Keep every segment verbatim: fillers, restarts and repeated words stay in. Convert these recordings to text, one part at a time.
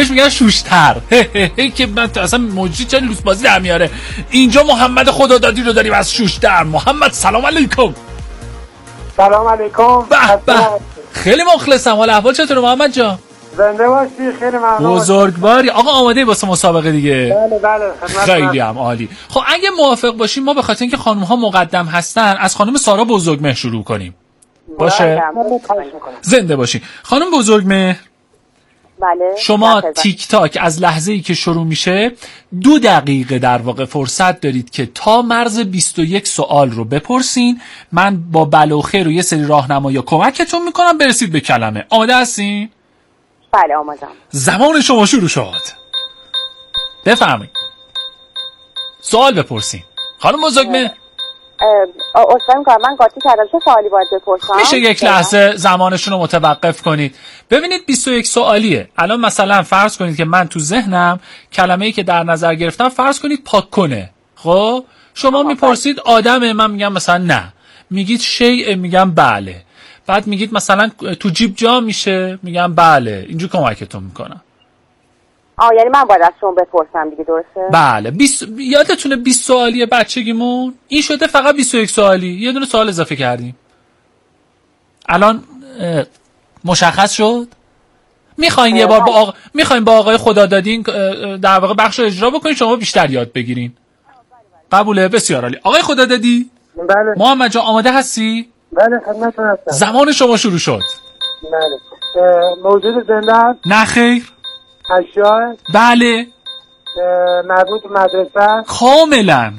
بهش میگن شوشتر. که من اصلا موجی چه لوس بازی در میاره. اینجا محمد خدادادی رو داریم از شوشتر. محمد سلام علیکم. سلام علیکم. به به. خیلی مخلصم. حال احوال چطوره محمد جان؟ زنده باشی. خیلی ممنون. بزرگواری. آقا آماده واسه مسابقه دیگه؟ بله بله. خیلی هم عالی. خب اگه موافق باشیم ما به خاطر اینکه خانم ها مقدم هستن از خانم سارا بزرگمهر شروع کنیم. باشه؟ زنده باشی. خانم بزرگمهر، بله. شما تیک تاک از لحظه‌ای که شروع میشه دو دقیقه در واقع فرصت دارید که تا مرز بیست و یک سوال رو بپرسین. من با بله و خیر و یه سری راهنمایی کمکتون میکنم برسید به کلمه. آماده هستین؟ بله آمادم. زمان شما شروع شد. بفرمایید. سوال بپرسین. خانم بزرگمهر اصلا میکنم من قاطی کردم، چه سوالی باید بپرسم؟ میشه یک لحظه زمانشون رو متوقف کنید. ببینید بیست و یک سوالیه. الان مثلا فرض کنید که من تو ذهنم کلمه‌ای که در نظر گرفتم فرض کنید پاک کنه. خب شما میپرسید آدمه، من میگم مثلا نه. میگید شیء، میگم بله. بعد میگید مثلا تو جیب جا میشه، میگم بله. اینجوری کمکتون میکنم. آه یعنی من باید از شما بپرسم دیگه، درسته؟ بله. بیست یادتونه بیست سوالیه بچگیمون؟ این شده فقط بیست و یک سوالی. یه دونه سوال اضافه کردیم. الان مشخص شد؟ میخواین یه بار با آقا میخواین با آقای خدادادی در واقع بخش رو اجرا بکنین، شما بیشتر یاد بگیرین. قبوله؟ بسیار عالی. آقای خدادادی؟ بله. محمد جان آماده هستی؟ بله خدمتتون هستم. زمان شما شروع شد. بله. موجود زنده است؟ نه خیر. اشیاء؟ بله. مربوط مدرسه؟ کاملا.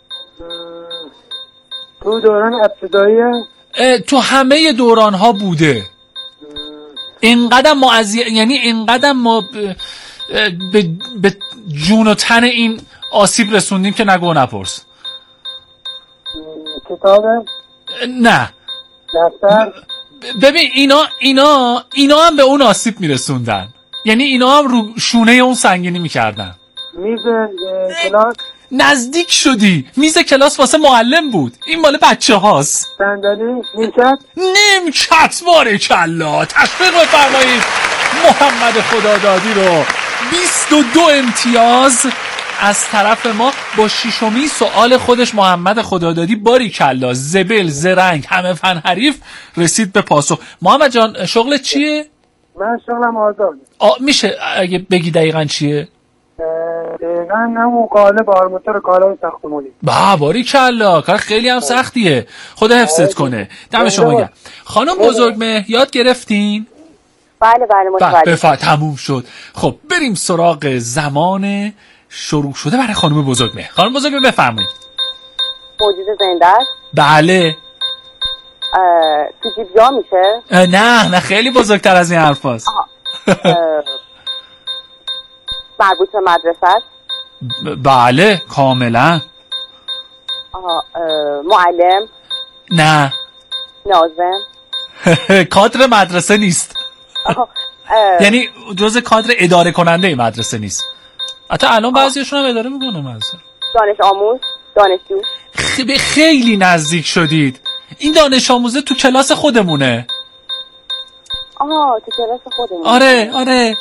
تو دوران ابتدایی؟ تو همه دوران ها بوده. اینقدر ما از یعنی اینقدر ما ب... به... به جون و تن این آسیب رسوندیم که نگو نپرس. کتابه؟ نه. دفتر؟ ببین اینا اینا اینا هم به اون آسیب میرسوندن. یعنی اینا هم رو شونه اون سنگینی میکردن. میز کلاس؟ نزدیک شدی. میز کلاس واسه معلم بود. این مال بچه هاست. صندلی؟ نیمکت؟ نیمکت. بارکالله. تشویق بفرمایید محمد خدادادی رو. بیست و دو امتیاز از طرف ما. با ششمین سوال خودش محمد خدادادی باریکالله زبل زرنگ همه فن حریف رسید به پاسخ. محمد جان شغلت چیه؟ من شغلم آزاد. میشه اگه بگی دقیقاً چیه؟ دقیقاً همون قالب آرماتور کالای ساختمانی. با باریکالله. کار خیلی هم سختیه. خدا حفظت کنه. دم شما گرم. خانم بزرگمهر یاد گرفتین؟ بله بله متوجه. بفرمایید. تموم شد. خب بریم سراغ زمان شروع شده برای خانم بزرگمهر. خانم بزرگمهر بفرمایید. موجود زنده است؟ بله. تو جیب جا میشه؟ نه نه خیلی بزرگتر از این حرف هست. مربوط به مدرسه است؟ بله کاملا. معلم؟ نه. ناظم؟ کادر مدرسه نیست. یعنی جز کادر اداره کننده مدرسه نیست. حتی الان بعضیشون هم اداره میکنه مدرسه. دانش آموز؟ دانشجو؟ خ... خیلی نزدیک شدید. این دانش آموزه تو کلاس خودمونه. آها تو کلاس خودمونه. آره آره.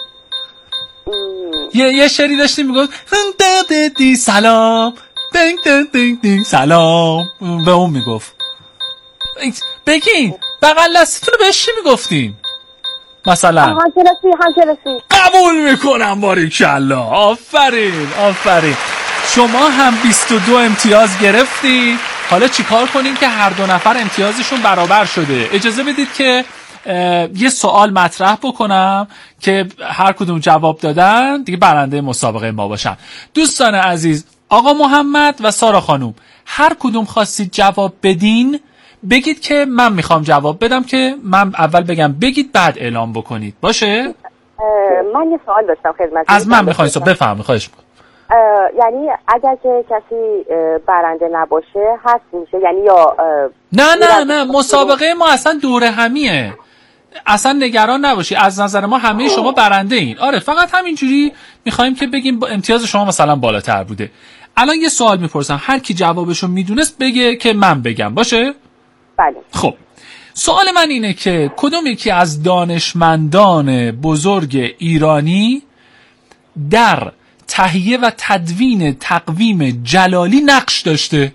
یه یه شعری داشتیم میگفت دی سلام دینگ دینگ دینگ دینگ سلام. به اون میگفت. بگین بغل دستتون رو بهش چی میگفتین؟ مثلا همکلاسی همکلاسی. قبول میکنم باریکالله. آفرین آفرین. شما هم بیست و دو امتیاز گرفتی. حالا چیکار کنیم که هر دو نفر امتیازشون برابر شده؟ اجازه بدید که یه سوال مطرح بکنم که هر کدوم جواب دادن دیگه برنده مسابقه ما باشن. دوستان عزیز، آقا محمد و سارا خانوم هر کدوم خواستید جواب بدین بگید که من میخوام جواب بدم، که من اول بگم بگید بعد اعلام بکنید. باشه؟ من یه سوال داشتم خدمتتون. از من میخواین سوال بفرمایید. خواهش میکنم. یعنی اگر که کسی برنده نباشه حذف میشه، یعنی یا نه نه نه مسابقه ما اصلا دوره همیه. اصلا نگران نباشی. از نظر ما همه شما برنده این. آره فقط همینجوری میخوایم که بگیم امتیاز شما مثلا بالاتر بوده. الان یه سوال میپرسم، هر کی جوابشو میدونست بگه که من بگم. باشه؟ بله. خب سوال من اینه که کدوم یکی از دانشمندان بزرگ ایرانی در تهیه و تدوین تقویم جلالی نقش داشته؟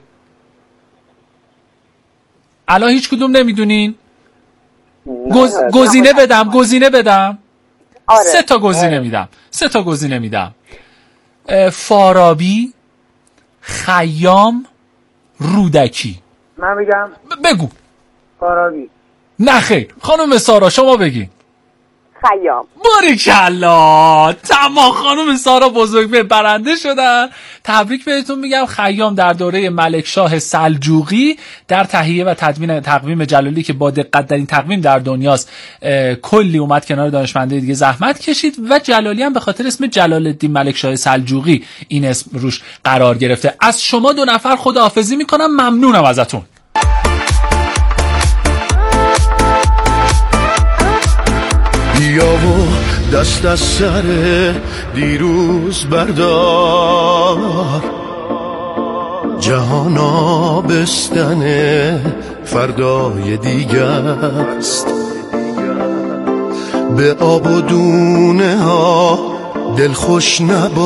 الان هیچ کدوم نمیدونین؟ گز... گزینه بدم گزینه بدم آره. سه تا گزینه میدم سه تا گزینه میدم فارابی، خیام، رودکی. من بگم ب- بگو. فارابی. نه خیر، خانم سارا شما بگی. خیام. باریکلا، تمام. خانم سارا بزرگ برنده شدن. تبریک بهتون میگم. خیام در دوره ملکشاه سلجوقی در تهیه و تدوین تقویم جلالی که با دقت در این تقویم در دنیاست کلی اومد کنار دانشمنده دیگه زحمت کشید و جلالی هم به خاطر اسم جلال الدین ملکشاه سلجوقی این اسم روش قرار گرفته. از شما دو نفر خداحافظی میکنم، ممنونم ازتون. بیا و دست از سر دیروز بردار، جهان آبستن فردای دیگه است. به آب و دونه ها دلخوش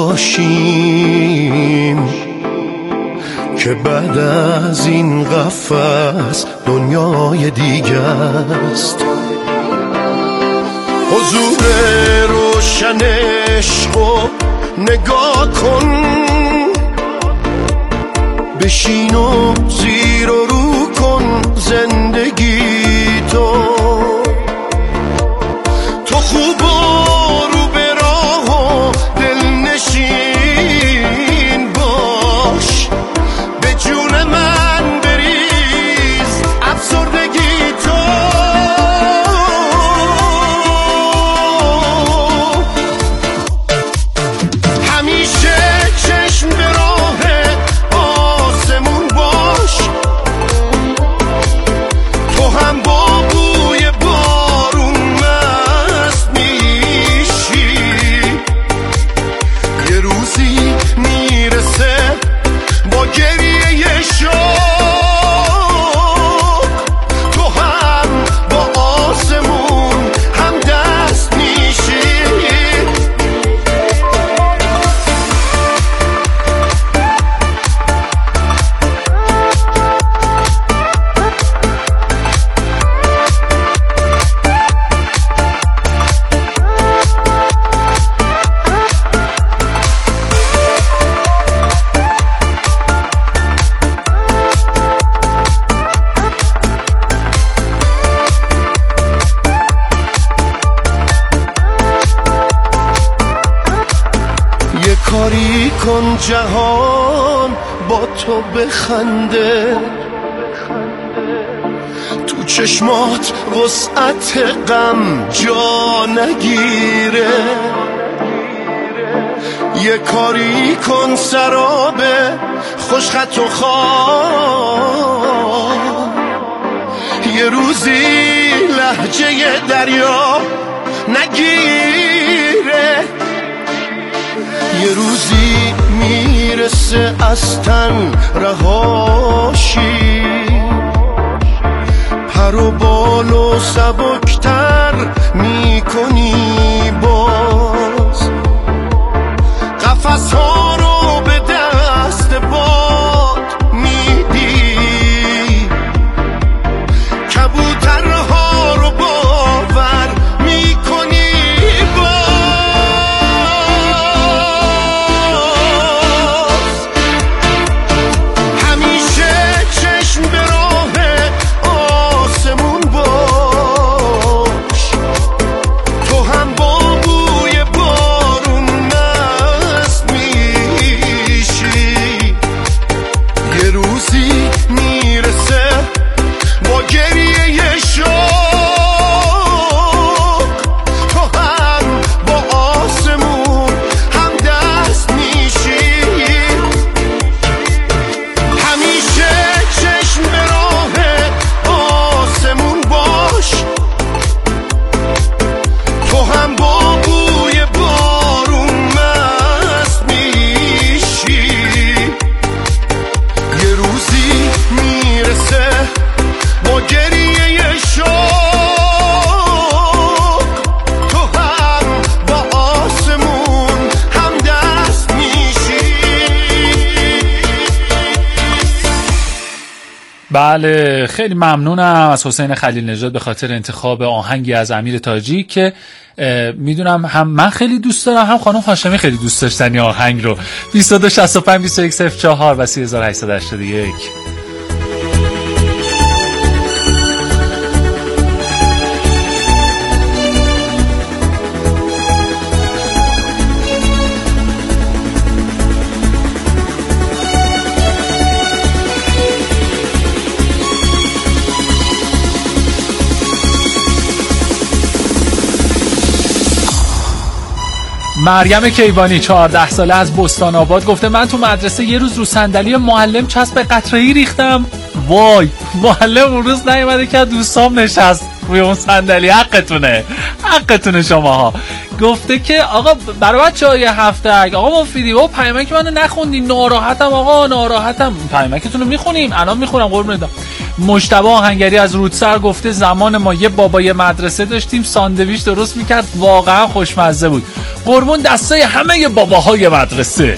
نباشیم که بعد از این قفس دنیای دیگه است. حضور روشن عشقو نگاه کن، بشین و زیر و رو کن زندگی تو. تو خوب و رو به راه و دلنشین باش، به جون من بریز افسردگی تو. کاری کن جهان با تو بخنده، تو چشمات وسعت غم جا نگیره. یه کاری کن سراب خوشخط و خواب، یه روزی لهجه دریا نگیره. یه روزی میرسه از تن رهاشی، پر و بال و سبکتر میکنی باز، قفس ها رو به دست باد میدی، کبوترها رو باور میکنی باز. بله خیلی ممنونم از حسین خلیل نژاد به خاطر انتخاب آهنگی از امیر تاجی که میدونم هم من خیلی دوست دارم هم خانم هاشمی خیلی دوست داشتن این آهنگ رو. بیست و دو شصت و پنج بیست و یک صفر چهار و سه هزار و هشتصد و هشتاد و یک. مریم کیوانی چهارده ساله از بستان آباد گفته من تو مدرسه یه روز رو صندلی معلم چسب قطره‌ای ریختم. وای معلم اون روز نیومده که دوستام نشست روی اون صندلی. حقتونه حقتونه شماها. گفته که آقا برای بچه‌های هفتگ آقا مفیدی با پیامک منو نخوندین ناراحتم آقا ناراحتم. پیامکتون رو میخونیم الان میخونم قربون دادم. مجتبی آهنگری از رودسر گفته زمان ما یه بابای مدرسه داشتیم ساندویچ درست میکرد واقعا خوشمزه بود. قربون دستای همه باباهای مدرسه.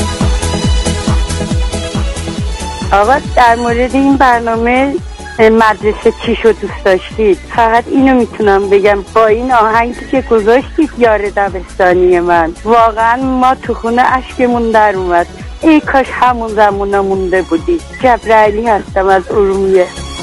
آقا در مورد این برنامه مدرسه چیشو دوست داشتید؟ فقط اینو میتونم بگم با این آهنگی که گذاشتید یار دبستانی من واقعا ما تو خونه اشکمون در اومد. ای کاش همون زمونا مونده بودید. جبرائیلی هستم از ارومیه.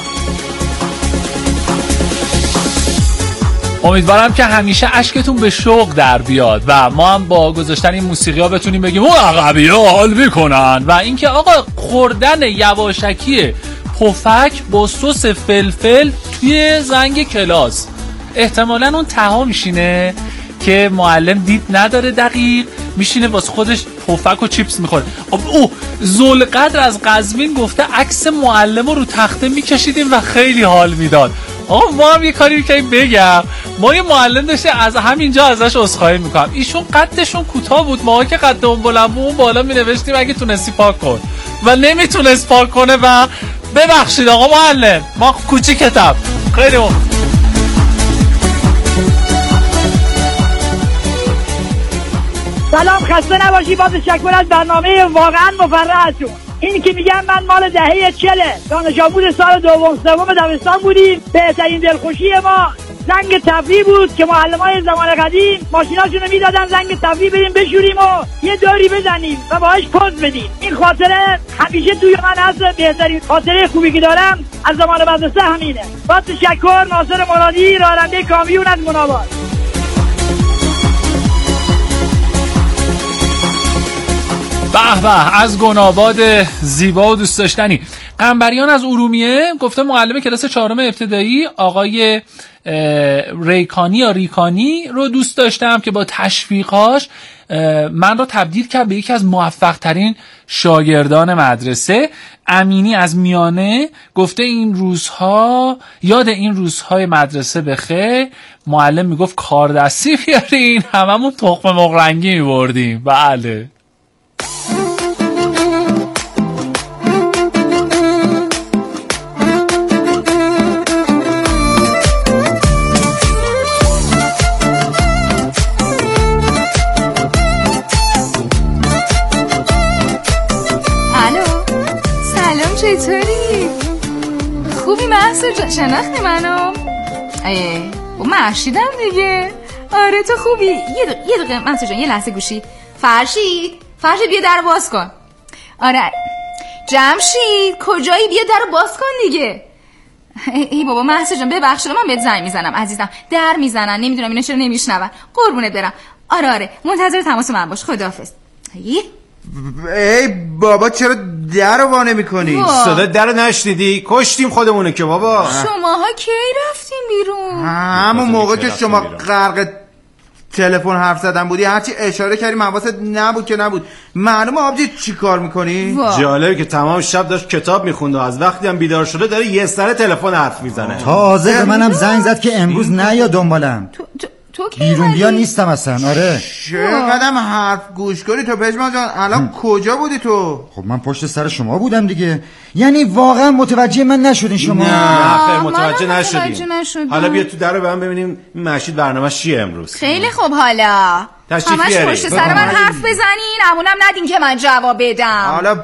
امیدوارم که همیشه اشکتون به شوق در بیاد و ما هم با گذاشتن این موسیقی ها بتونیم بگیم اون عقبی ها حال میکنن. و اینکه آقا خوردن یواشکی پفک با سس فلفل توی زنگ کلاس احتمالاً اون تها میشینه که معلم دید نداره دقیق میشینه واسه خودش پفک و چیپس میخوره. او ذوالقدر از قزوین گفته عکس معلم رو تخته میکشیدیم و خیلی حال میداد. آقا ما هم یه کاری میکنیم بگم ما یه معلم داشته از همینجا ازش عذرخواهی میکنم. ایشون قدشون کوتاه بود ما که قدمون بلند بود اون بالا مینوشتیم اگه تونستی پاک کن و نمیتونست پاک کنه و ببخشید آقا معلم ما کوچیکتم خیلی مخ... سلام خسته نباشی. با تشکر از برنامه واقعا مفرحتون. این که میگم من مال دهه چله دانش آموز سال دوم سوم دبستان بودیم. بهترین دلخوشی ما زنگ تفریح بود که معلمای زمان قدیم ماشیناشون رو میدادن زنگ تفریح بریم بشوریم و یه دوری بزنیم و باهاش پوز بدیم. این خاطره همیشه توی من هست. بهترین خاطره خوبی که دارم از زمان مدرسه همینه. با تشکر. ناصر مرادی راننده کامیون از منابات. به به از گناباد زیبا و دوست داشتنی. قنبریان از ارومیه گفته معلم کلاس چهارم ابتدایی آقای ریکانی یا ریکانی رو دوست داشتم که با تشویقاش من رو تبدیل کرد به یکی از موفق ترین شاگردان مدرسه. امینی از میانه گفته این روزها یاد این روزهای مدرسه بخیر معلم میگفت کار دستی بیارین هممون تخم مرغ رنگی میبردیم. بله چطوری؟ خوبی محسا جان؟ شناختی منو؟ ای محشیدم دیگه. آره تو خوبی؟ یه دقیقه یه دقیقه محسا جان یه لحظه گوشی. فرشید فرشید بیا در باز کن. آره جمشید کجایی؟ بیا در باز کن دیگه. ای, ای بابا محسا جان ببخشید من بهت زنگ میزنم عزیزم. در میزنن نمیدونم اینا چرا نمیشنون. قربونت برم. آره آره منتظر تماس من باش. خداحافظ. ای ای بابا چرا در رو وانه میکنی؟ صدا در رو نشنیدی؟ کشتیم خودمونه که بابا. شماها کی رفتیم بیرون؟ همون موقع که شما غرق تلفن حرف زدن بودی هرچی اشاره کردیم حواست نبود که نبود. معلومه آبجی چی کار میکنی؟ جالبه که تمام شب داشت کتاب میخوند و از وقتی هم بیدار شده داره یه سر تلفن حرف میزنه. تازه به منم زنگ زد که امروز نیا دنبالم. تو تو تو کی بیرون بیا نیستم اصلا. آره چقدر حرف گوش کنی تو پژمان جان. الان کجا بودی تو؟ خب من پشت سر شما بودم دیگه. یعنی واقعا متوجه من نشدین شما؟ نه خیر متوجه نشدیم. حالا بیا تو در رو برام ببینیم مشید برنامه‌اش چیه امروز. خیلی خوب حالا همش پشت سر من حرف بزنین امونم ندین که من جواب بدم. حالا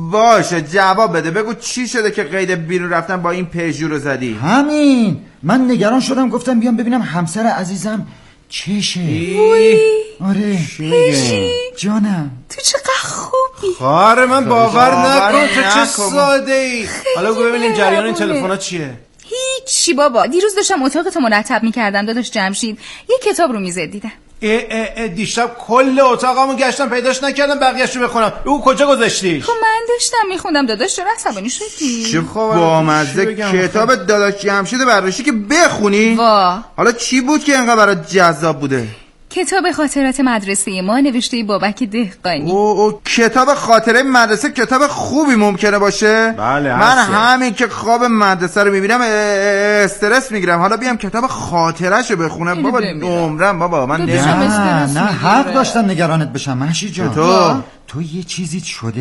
باشه جواب بده، بگو چی شده که قید بیرون رفتن با این پژو رو زدی؟ همین، من نگران شدم گفتم بیام ببینم همسر عزیزم چشه. وی آره پژی جانم، تو چقدر خوبی. خواهر من باور نکن تو چه ساده ای. حالا بگو ببینیم جریان این تلفن‌ها چیه؟ هیچی بابا، دیروز داشتم اتاق تو مرتب می‌کردم داداش جمشید، یه کتاب رو میزه دیدم. اه اه اه دیشب کل اتاقمو گشتم پیداش نکردم، بقیه‌شو بخونم. او کجا گذاشتیش؟ خب من داشتم میخوندم داداش، چرا عصبانی شدی؟ چه بامزه کتاب داداش جمشید برداشتی که بخونی؟ وا حالا چی بود که اینقدر برات جذاب بوده؟ کتاب خاطرات مدرسه ما نوشته بابک دهقانی. او او کتاب خاطره مدرسه کتاب خوبی ممکنه باشه؟ بله من همین که خواب مدرسه رو میبینم استرس میگیرم، حالا بیام کتاب خاطرهشو بخونم بابا عمرم بابا من نه نه حق داشتم نگرانت بشم مهشید جان. تو تو یه چیزی شده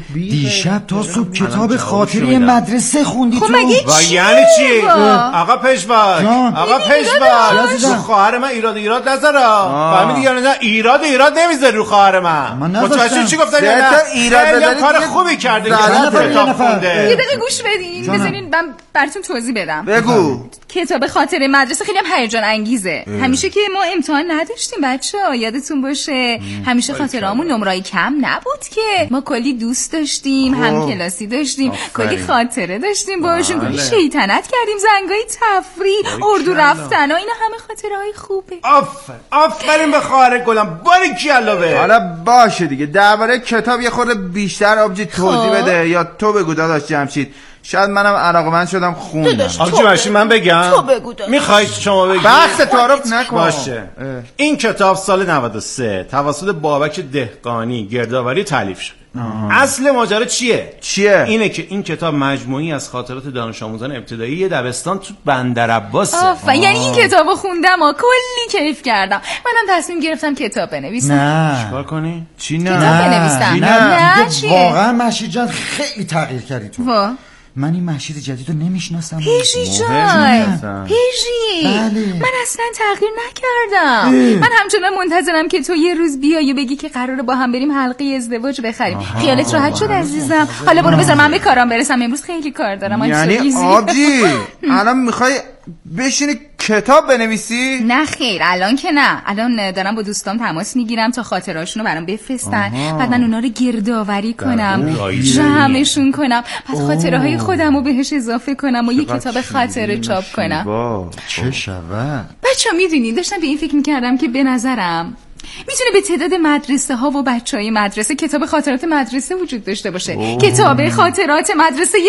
دیشب تا صبح کتاب خاطره مدرسه خوندی تو؟ خب مگه چی؟ یعنی چی؟ آقا پژواک آقا پژواک رو خواهر من ایراد ایراد نذارا، فهمیدی یا نه؟ ایراد ایراد نمیذاری رو خواهر من. متوجه چی گفتم یا نه؟ ایراد کار خوبی کرده که کتاب خونده. یه دقیقه گوش بدین بذارین من براتون توضیح بدم. بگو. کتاب خاطره مدرسه خیلی هم هیجان انگیزه. همیشه که ما امتحان نداشتیم بچه‌ها یادتون باشه، همیشه خاطرهامون نمره‌ای کم نبود که ما کلی دوست داشتیم، هم کلاسی داشتیم، کلی خاطره داشتیم باشون، کلی شیطنت کردیم، زنگای تفریح، اردو رفتن و اینا همه خاطره‌های خوبه. آفر آفرین به خواهر گلم، باریکلا به. حالا باشه دیگه درباره کتاب یه خورده بیشتر آبجی توضیح بده، یا تو بگو داداش جمشید، شاید منم علاقه‌مند شدم خوندم. آبجی باشی من بگم؟ تو بگو داداش. میخواید شما بگید؟ بحث تعارف نکن. باشه. این کتاب سال نود و سه توسط بابک دهقانی گردآوری تالیف شد. اصل ماجرا چیه؟ چیه؟ اینه که این کتاب مجموعی از خاطرات دانش آموزان ابتدایی دبستان تو بندرعباسه. آفرین، یعنی این کتابو خوندم و کلی کیف کردم. منم تصمیم گرفتم کتاب بنویسم. نه چیکار کنی؟ چی نه؟ کتاب بنویسم. نه, نه چیه؟ واقعا مهشید جان خیلی تغییر کردی تو. وا من این مهشید جدید رو نمیشناسم. پیجی جان پیجی بله. من اصلا تغییر نکردم. من همچنان منتظرم که تو یه روز بیای و بگی که قراره با هم بریم حلقه ازدواج بخریم. خیالت راحت شد عزیزم؟ حالا برو بذار من به کارم برسم، امروز خیلی کار دارم. یعنی آبجی الان میخوای بشینی کتاب بنویسی؟ نه خیر الان که نه، الان دارم با دوستام تماس میگیرم تا خاطرهاشونو برام بفرستن، بعد من اونا رو گردآوری کنم، جمعشون کنم، بعد خاطره های خودم رو بهش اضافه کنم و یه کتاب خاطره چاپ کنم. چه شود؟ بچه ها میدونین داشتم به این فکر میکردم که به نظرم میتونه به تعداد مدرسه ها و بچه های مدرسه کتاب خاطرات مدرسه وجود داشته باشه. اوه. کتاب خاطرات مدرسه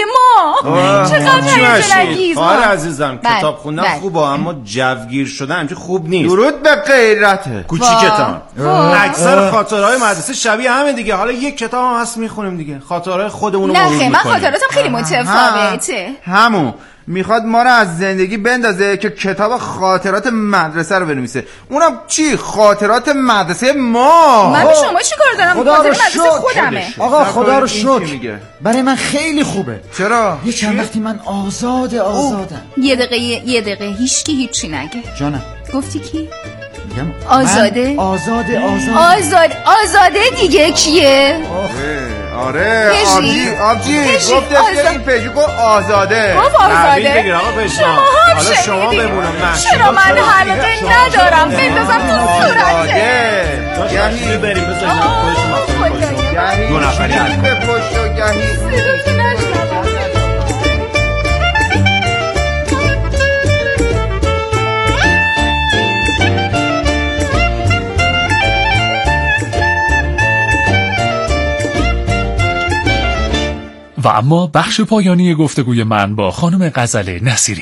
ما. چقدر هیجان انگیزه. آره عزیزم کتاب خوندن خوبه اما جوگیر شدن همچه خوب نیست. درود به غیرته کوچیکتان. اکثر خاطرهای مدرسه شبیه همه دیگه. حالا یک کتاب هم هست میخونیم دیگه، خاطرهای خودمون رو مرور میکنیم. نه من خاطراتم خیلی متفاوته. همون میخواد ما رو از زندگی بندازه که کتاب خاطرات مدرسه رو بنویسه. اونم چی؟ خاطرات مدرسه ما. من به شما چی کار دارم؟ خاطر مدرسه خودمه. آقا خدا رو شکر برای من خیلی خوبه. چرا؟ یه چند وقتی من آزاد آزادم. یه دقیقه یه دقیقه هیچکی هیچی نگه. جانم گفتی کی؟ میگم آزاده؟ آزاده آزاده آزاد آزاده دیگه کیه؟ آره آبجی آبجی گفت که این پیجو گفت آزاده. گفت آزاده؟ بگیر آقا بشنو. حالا شما بمونم من. چرا من حلقه ندارم بندازم تو صورته. یعنی بریم بذاریم خودشون مفتون دو نفری حل به پشت و گهی و اما بخش پایانی گفتگوی من با خانم غزل نصیری.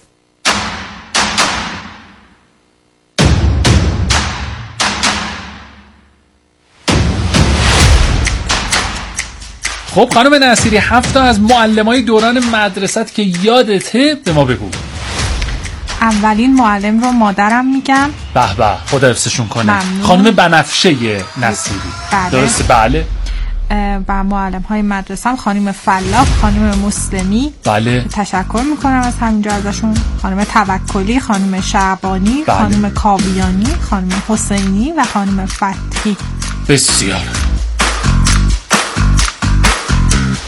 خب خانم نصیری، هفت از معلمای دوران مدرسه‌ت که یادته به ما بگو. اولین معلم رو مادرم میگم. به به خدا حفظشون کنه. ممنون. خانم بنفشه نصیری. بله. درسته بله. و معلم های مدرسم خانم فلاح، خانم مسلمی. بله. تشکر میکنم از همینجا ازشون. خانم توکلی، خانم شعبانی، بله. خانم کاویانی، خانم حسینی و خانم فتحی. بسیار.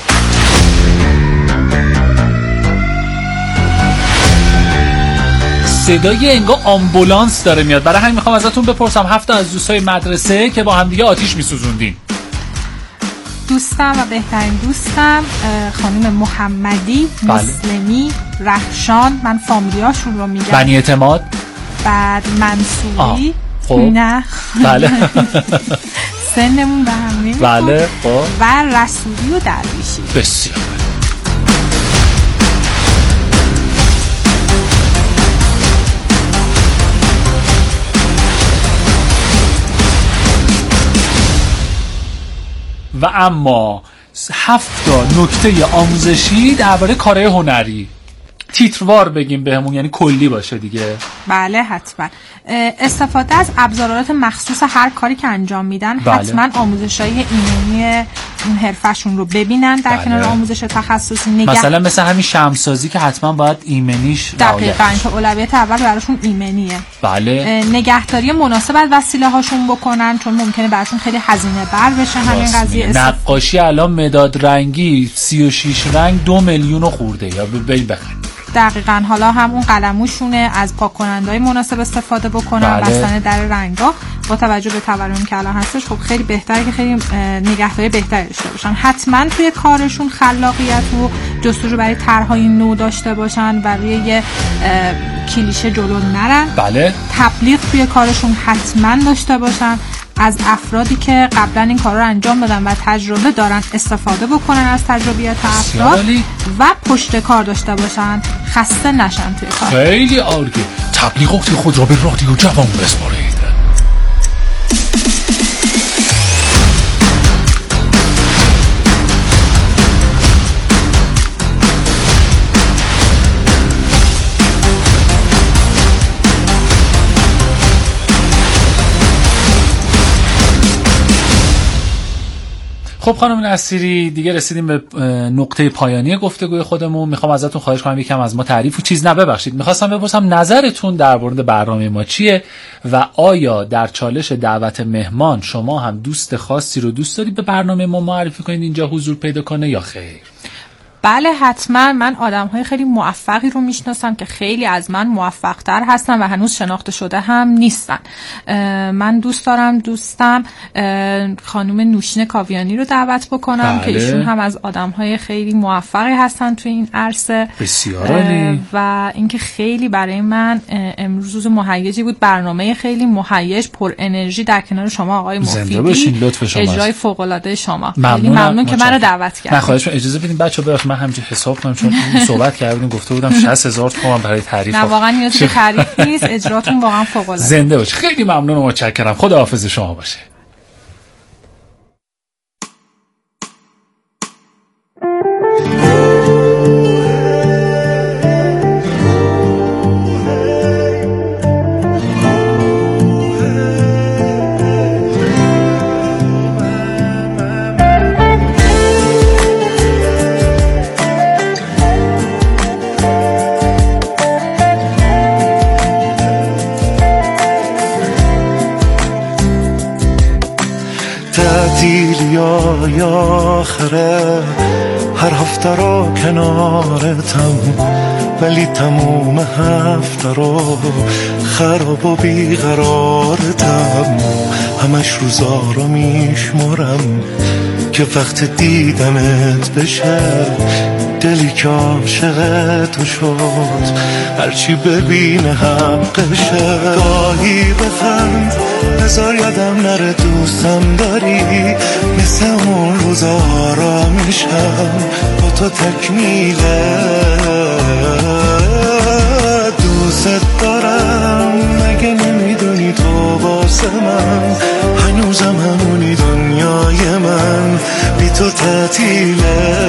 صدای انگار آمبولانس داره میاد. برای همین میخوام ازتون بپرسم هفت تا از دوستای مدرسه که با هم دیگه آتیش میسوزوندین. دوستم و بهترین دوستم خانم محمدی، بله. مسلمی، رخشان، من فامیلیاشون رو میگم. بنی اعتماد، بعد منصوری، خب. نه بله. سنمون به هم میخوره. بله خب. و رسولی و درویشی. بسیار و اما هفت تا نکته آموزشی درباره کارهای هنری، تیتروار بگیم بهمون، یعنی کلی باشه دیگه. بله حتما. استفاده از ابزارات مخصوص هر کاری که انجام میدن، بله. حتما آموزش‌های ایمنی اون حرفشون رو ببینن در بله. کنار آموزش تخصصی. نگه... مثلا مثل همین شمسازی که حتما باید ایمنیش دقیقاً که اولویت اول براشون ایمنیه. بله. نگهداری مناسب از وسیله هاشون بکنن، چون ممکنه براشون خیلی هزینه بر بشه همین قضیه. استف... نقاشی الان مداد رنگی سی و شش رنگ دو میلیون خورده، یا برید بخرید. دقیقاً. حالا همون قلموشونه از پاک کننده‌های مناسب استفاده بکنن، بله. بستن در رنگا با توجه به تورمی که الان هستش. خب خیلی بهتره که خیلی نگهداری بهتری داشته باشن. حتما توی کارشون خلاقیت و جستجو برای طرح‌های نو داشته باشن و روی یه کلیشه جلو نرن. بله. تبلیغ توی کارشون حتما داشته باشن، از افرادی که قبلا این کار رو انجام دادن و تجربه دارن استفاده بکنن از تجربیات افراد و پشت کار داشته باشن، خسته نشن توی کار. خیلی عالی. تبلیغات خود را به رادیو جوان بسپارید. خب خانم نصیری، دیگه رسیدیم به نقطه پایانی گفتگوی خودمون. میخوام ازتون خواهش کنم یکم از ما تعریف و چیز نه ببخشید میخواستم بپرسم نظرتون در مورد برنامه ما چیه و آیا در چالش دعوت مهمان شما هم دوست خاصی رو دوست دارید به برنامه ما معرفی کنید اینجا حضور پیدا کنه یا خیر؟ بله حتما. من آدم‌های خیلی موفقی رو میشناسم که خیلی از من موفق‌تر هستن و هنوز شناخته شده هم نیستن. من دوست دارم دوستم خانم نوشین کاویانی رو دعوت بکنم. بله. که ایشون هم از آدم‌های خیلی موفقی هستن توی این عرصه. بسیار عالی. و اینکه خیلی برای من امروز روز مهیجی بود، برنامه خیلی مهیج پر انرژی در کنار شما آقای مفیدی. زنده باشین، لطف شما. اجرای فوق‌العاده شما. ممنون. خیلی ممنون که منو دعوت کردید. من خواهش می‌کنم اجازه بدین بچه‌ها برای من همینجوری حساب کنم، چون صحبت کردیم گفته بودم شصت هزار تومان برای تعریف. نه واقعا نیازی به تعریف نیست، اجراتون واقعا فوق‌العاده. زنده باش. خیلی ممنون و متشکرم. خداحافظ شما باشه. تعطیلی آخره هر هفته رو کنارتم، ولی تموم هفته رو خراب و بیقرارتم. همش روزا رو میشمرم که وقت دیدنت بشه، دلی که عاشق تو شد هرچی ببینه حقشه. گاهی بخند هزار یادم نره دوستم داری، مثل اون روزا را میشم با تو تکمیله. دوست دارم مگه نمیدونی تو واسه من هنوزم همونی دنیای من، بی تو تعطیله.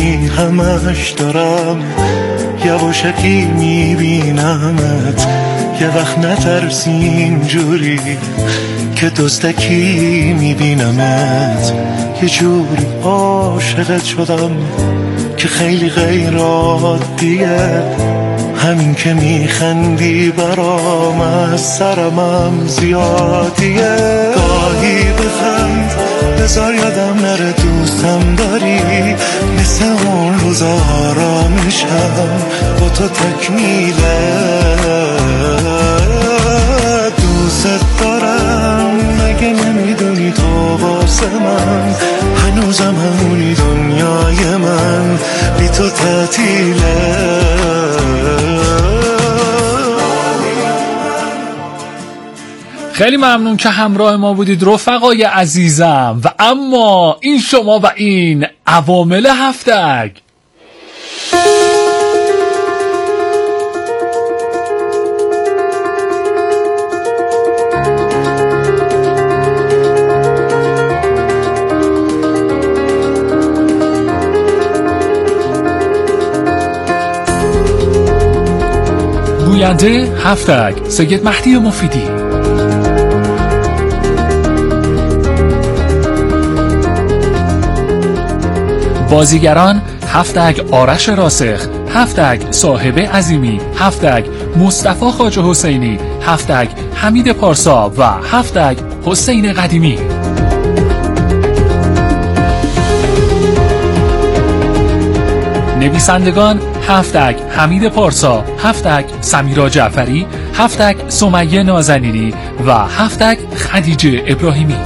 همش دارم یواشکی میبینمت، یه وقت نترسی اینجوری که دزدکی میبینمت، یه جوری عاشقت شدم که خیلی غیر عادیه، همین که میخندی برام از سرمم زیادیه. گاهی بخند بذار یادم نره دوستم داری، مثل اون روزا آرامشم با تو تکمیله. دوست دارم مگه نمیدونی تو واسه من هنوزم همونی، دنیای من بی تو تعطیله. خیلی ممنون که همراه ما بودید رفقای عزیزم. و اما این شما و این عوامل هفتگ. گوینده هفتگ سید مهدی مفیدی، بازیگران هفتگ آرش راسخ، هفتگ صاحب عظیمی، هفتگ مصطفی خواجه حسینی، هفتگ حمید پارسا و هفتگ حسین قدیمی. نویسندگان هفتگ حمید پارسا، هفتگ سمیرا جعفری، هفتگ سمیه نازنینی و هفتگ خدیجه ابراهیمی.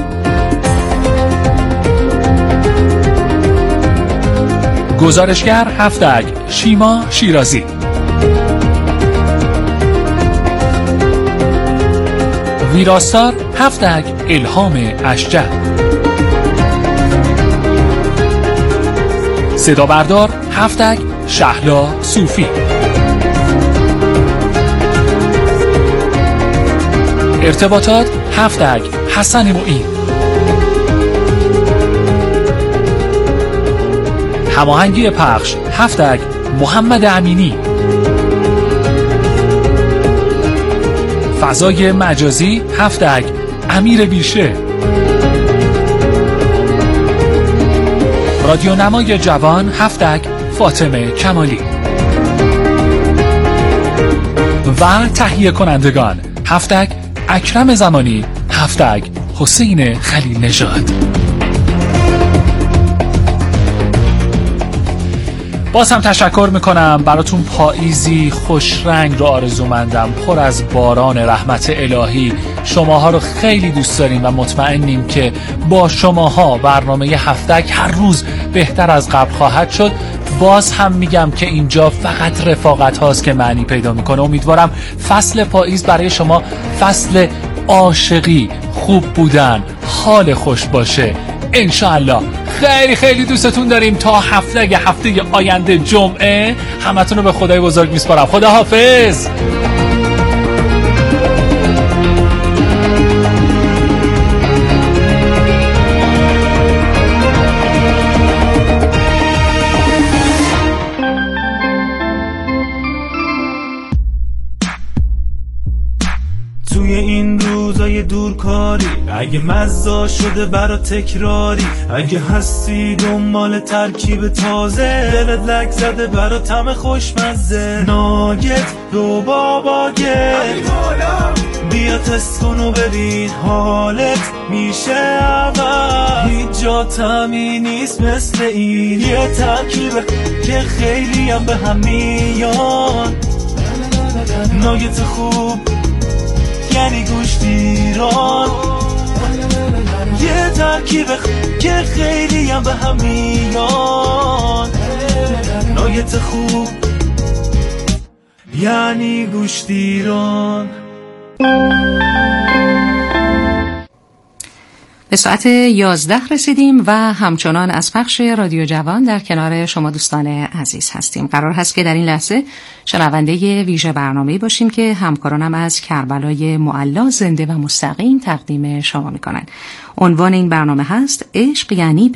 گزارشگر هفتگ شیما شیرازی. ویراستار هفتگ الهام اشجع. صدا بردار هفتگ شهلا صوفی. ارتباطات هفتگ حسن معین. هماهنگی پخش هفتگ محمد امینی. فضای مجازی هفتگ امیر بیشه. رادیو نمای جوان هفتگ فاطمه کمالی. و تهیه کنندگان هفتگ اکرم زمانی، هفتگ حسین خلیل نژاد. باز هم تشکر میکنم براتون. پاییزی خوش رنگ رو آرزومندم، پر از باران رحمت الهی. شماها رو خیلی دوست داریم و مطمئنیم که با شماها برنامه هفتگ هر روز بهتر از قبل خواهد شد. باز هم میگم که اینجا فقط رفاقت هاست که معنی پیدا میکنه. امیدوارم فصل پاییز برای شما فصل عاشقی، خوب بودن، حال خوش باشه انشاءالله. خیلی خیلی دوستتون داریم. تا هفته هفته آینده جمعه همتون رو به خدای بزرگ میسپارم. خدا حافظ. توی این روزای دورکاری اگه مزا شده برا تکراری، اگه هستی دنبال ترکیب تازه، دلت لک زده برا طعم خوشمزه، ناگت رو بابا گت بیا تست کن و ببین حالت میشه عوض. هیچ جا طعمی نیست مثل این، یه ترکیب که خیلی هم به هم میان. ناگت خوب یعنی گوشتیران، یه ترکیب که خیلی هم به هم میان. ناگت خوب یعنی گوشتیران. به ساعت یازده رسیدیم و همچنان از پخش رادیو جوان در کنار شما دوستان عزیز هستیم. قرار هست که در این لحظه شنونده ویژه برنامه‌ای باشیم که همکارانم از کربلای معلا زنده و مستقیم تقدیم شما میکنن. عنوان این برنامه هست عشق یعنی